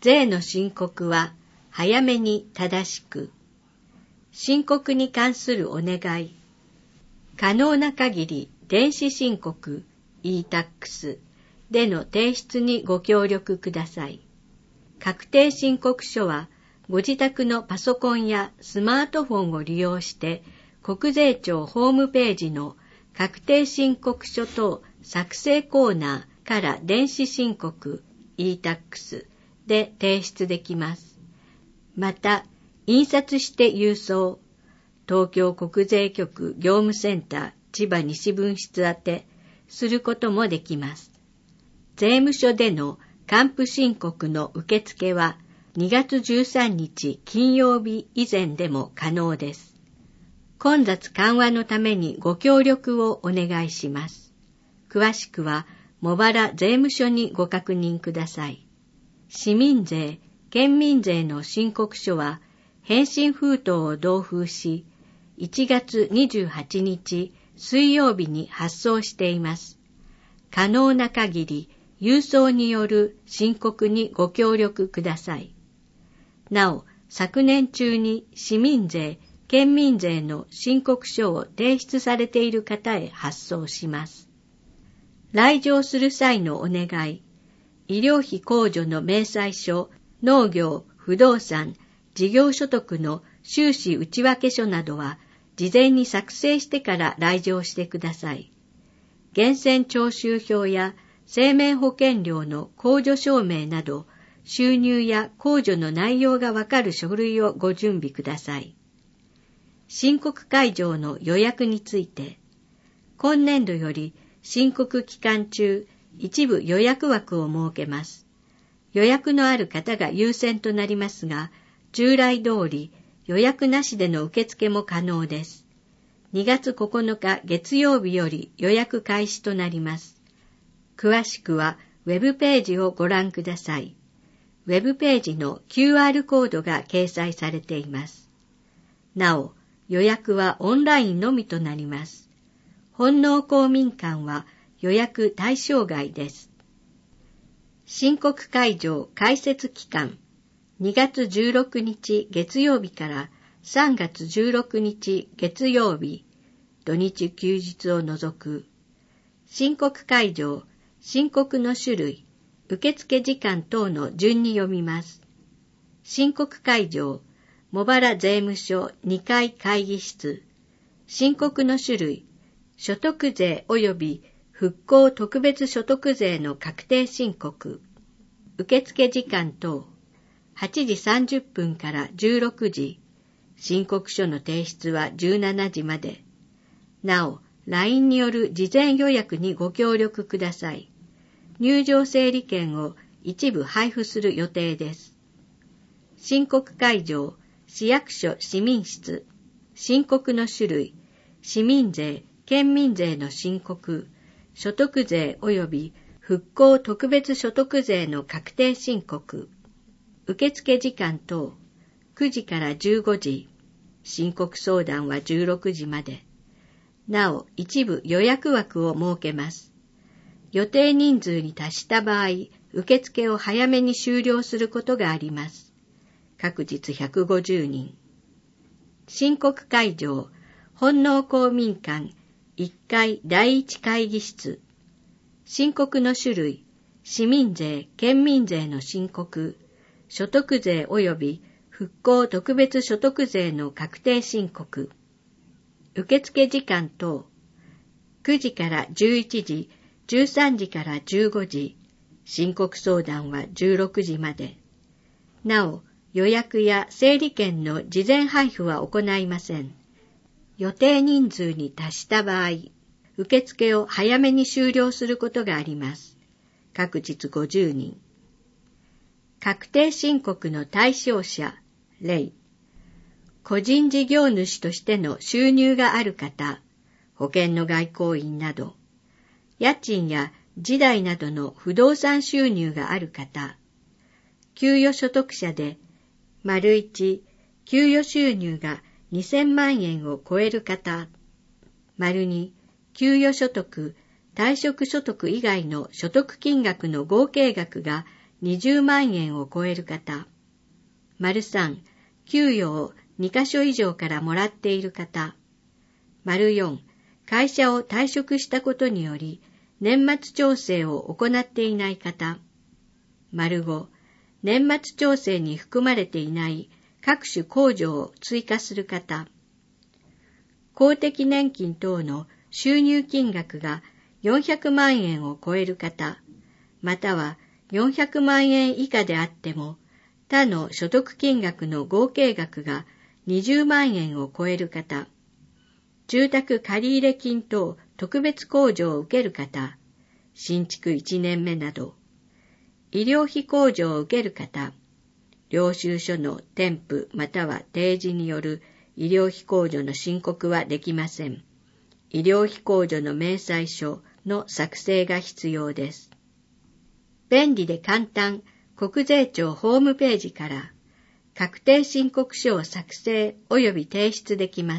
税の申告は早めに正しく。申告に関するお願い。可能な限り電子申告 e-tax での提出にご協力ください。確定申告書はご自宅のパソコンやスマートフォンを利用して国税庁ホームページの確定申告書等作成コーナーから電子申告 e-tax で提出できます。また、印刷して郵送、東京国税局業務センター千葉西分室宛てすることもできます。税務署での還付申告の受付は2月13日金曜日以前でも可能です。混雑緩和のためにご協力をお願いします。詳しくは茂原税務署にご確認ください。市民税、県民税の申告書は返信封筒を同封し、1月28日水曜日に発送しています。可能な限り郵送による申告にご協力ください。なお、昨年中に市民税、県民税の申告書を提出されている方へ発送します。来場する際のお願い。医療費控除の明細書、農業、不動産、事業所得の収支内訳書などは事前に作成してから来場してください。源泉徴収票や生命保険料の控除証明など収入や控除の内容がわかる書類をご準備ください。申告会場の予約について、今年度より申告期間中、一部予約枠を設けます。予約のある方が優先となりますが、従来通り予約なしでの受付も可能です。2月9日月曜日より予約開始となります。詳しくはウェブページをご覧ください。ウェブページの QR コードが掲載されています。なお、予約はオンラインのみとなります。本納公民館は予約対象外です。申告会場開設期間、2月16日月曜日から3月16日月曜日、土日休日を除く。申告会場、申告の種類、受付時間等の順に読みます。申告会場、茂原税務署2階会議室。申告の種類、所得税及び復興特別所得税の確定申告。受付時間等、8時30分から16時。申告書の提出は17時まで。なお、LINE による事前予約にご協力ください。入場整理券を一部配布する予定です。申告会場、市役所市民室。申告の種類、市民税、県民税の申告、所得税及び復興特別所得税の確定申告。受付時間等、9時から15時。申告相談は16時まで。なお、一部予約枠を設けます。予定人数に達した場合、受付を早めに終了することがあります。各日150人。申告会場、本納公民館1階第1会議室。申告の種類、市民税、県民税の申告、所得税及び復興特別所得税の確定申告。受付時間等、9時から11時、13時から15時、申告相談は16時まで。なお、予約や整理券の事前配布は行いません。予定人数に達した場合、受付を早めに終了することがあります。各日50人。確定申告の対象者、例。個人事業主としての収入がある方、保険の外交員など、家賃や地代などの不動産収入がある方、給与所得者で、1、給与収入が2000万円を超える方、2、給与所得、退職所得以外の所得金額の合計額が 20万円を超える方。3、給与を2カ所以上からもらっている方。4、会社を退職したことにより、年末調整を行っていない方。5、年末調整に含まれていない各種控除を追加する方。公的年金等の収入金額が400万円を超える方、または400万円以下であっても、他の所得金額の合計額が20万円を超える方、住宅借入金等特別控除を受ける方、新築1年目など、医療費控除を受ける方、領収書の添付または提示による医療費控除の申告はできません。医療費控除の明細書の作成が必要です。便利で簡単、国税庁ホームページから確定申告書を作成及び提出できます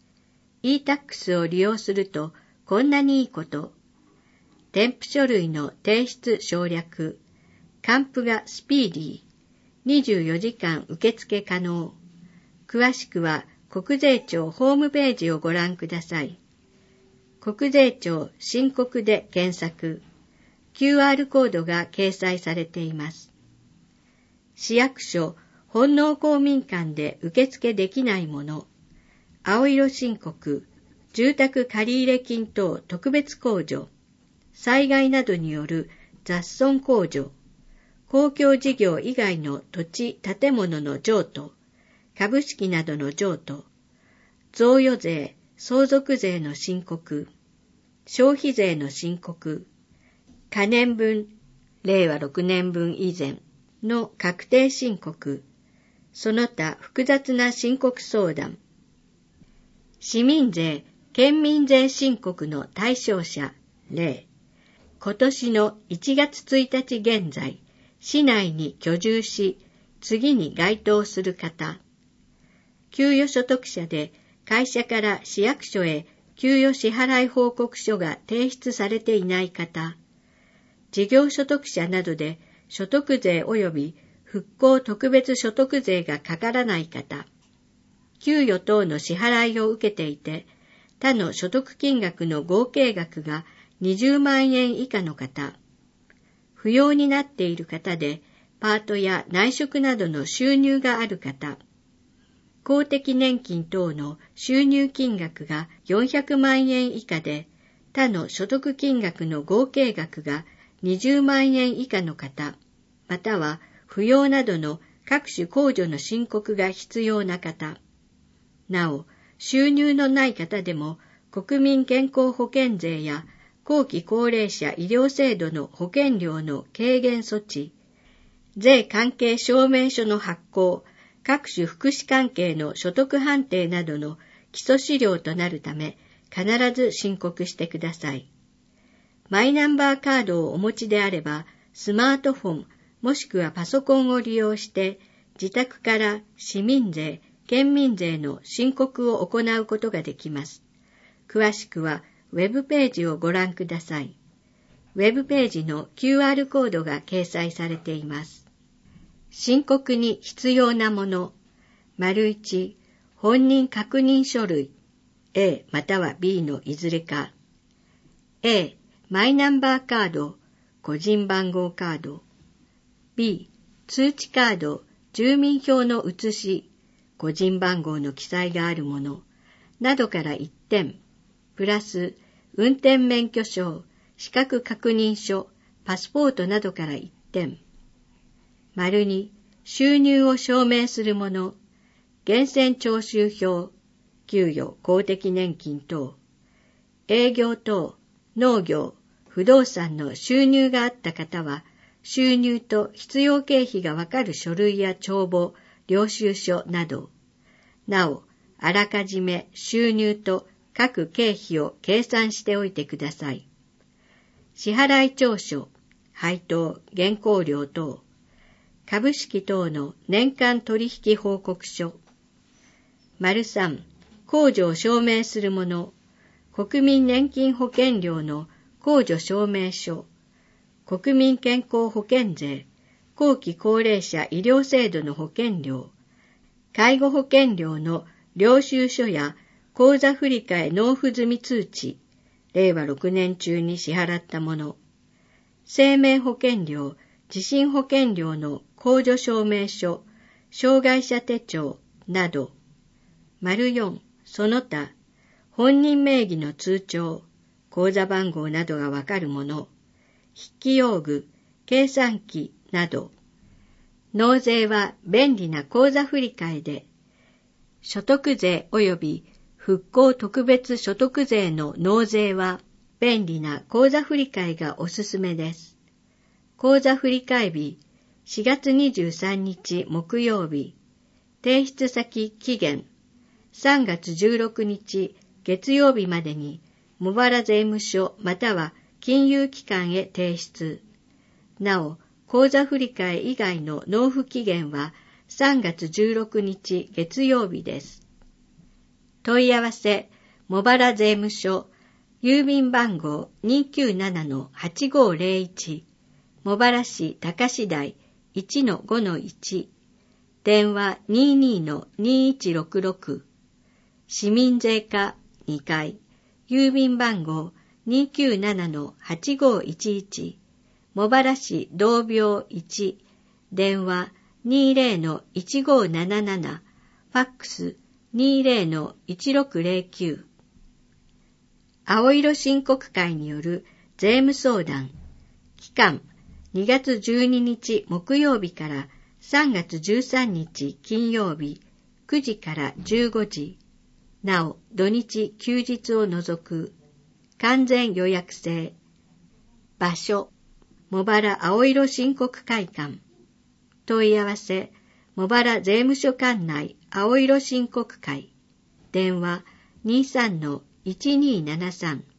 。e-tax を利用するとこんなにいいこと。添付書類の提出省略、還付がスピーディー、24時間受付可能。詳しくは国税庁ホームページをご覧ください。国税庁申告で検索。QR コードが掲載されています。市役所、本納公民館で受付できないもの。青色申告、住宅借入金等特別控除、災害などによる雑損控除、公共事業以外の土地・建物の譲渡、株式などの譲渡、贈与税、相続税の申告、消費税の申告、可年分、令和6年分以前の確定申告、その他複雑な申告相談、市民税、県民税申告の対象者、例、今年の1月1日現在、市内に居住し、次に該当する方、給与所得者で会社から市役所へ給与支払い報告書が提出されていない方、事業所得者などで所得税及び復興特別所得税がかからない方、給与等の支払いを受けていて、他の所得金額の合計額が20万円以下の方、扶養になっている方でパートや内職などの収入がある方、公的年金等の収入金額が400万円以下で他の所得金額の合計額が20万円以下の方、または扶養などの各種控除の申告が必要な方、なお、収入のない方でも国民健康保険税や後期高齢者医療制度の保険料の軽減措置、税関係証明書の発行、各種福祉関係の所得判定などの基礎資料となるため、必ず申告してください。マイナンバーカードをお持ちであれば、スマートフォンもしくはパソコンを利用して、自宅から市民税、県民税の申告を行うことができます。詳しくは、ウェブページをご覧ください。ウェブページの QR コードが掲載されています。申告に必要なもの。1、本人確認書類。A または B のいずれか。A、マイナンバーカード、個人番号カード。B、通知カード、住民票の写し、個人番号の記載があるもの、などから1点。プラス、運転免許証、資格確認書、パスポートなどから1点。2、収入を証明するもの、源泉徴収票、給与、公的年金等、営業等、農業、不動産の収入があった方は、収入と必要経費がわかる書類や帳簿、領収書など、なお、あらかじめ収入と各経費を計算しておいてください。支払い調書、配当、原稿料等、株式等の年間取引報告書。3、控除を証明するもの、国民年金保険料の控除証明書、国民健康保険税、 後期高齢者医療制度の保険料、介護保険料の領収書や口座振替納付済み通知、令和6年中に支払ったもの、生命保険料、地震保険料の控除証明書、障害者手帳など、4、その他、本人名義の通帳、口座番号などがわかるもの、筆記用具、計算機など、納税は便利な口座振替で、所得税及び復興特別所得税の納税は便利な口座振替がおすすめです。口座振替日、4月23日木曜日、提出先期限、3月16日月曜日までに、茂原税務署または金融機関へ提出。なお、口座振替以外の納付期限は3月16日月曜日です。問い合わせ、茂原税務署、郵便番号 297-8501、茂原市高志台 1-5-1、電話 22-2166、市民税課2階、郵便番号 297-8511、茂原市道病1、電話 20-1577、ファックス 20-1609。青色申告会による税務相談。期間、2月12日木曜日から3月13日金曜日9時から15時。なお、土日休日を除く。完全予約制。場所、茂原青色申告会館。問い合わせ、茂原税務署管内青色申告会。電話 23-1273